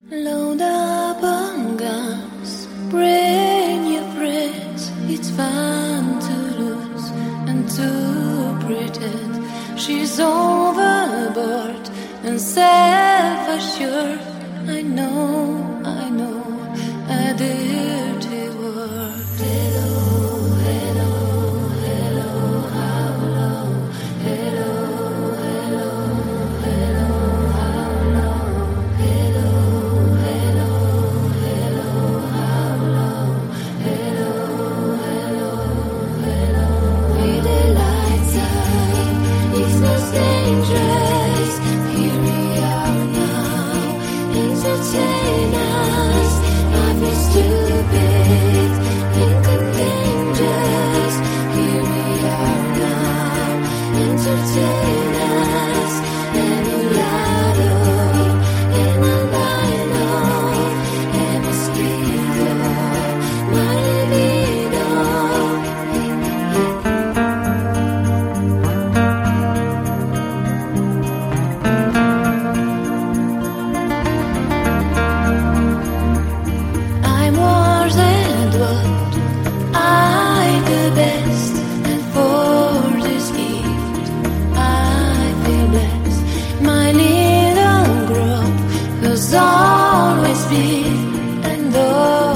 Load up on guns, bring your friends. It's fun to lose and to pretend. She's overboard and self-assured. I know, a dirty word. Hello, hello, hello, how long? Hello, hello, hello, how long? Hello, hello, hello, how long? Hello, hello, hello. With the lights out, it's no dangerous. Here we are now, entertain us. I feel stupid, incontagious. Here we are now, entertain us. And in albino, and a speaker, my libido. I'm worse than what I the best, and for this gift I feel blessed. My little group has always been and always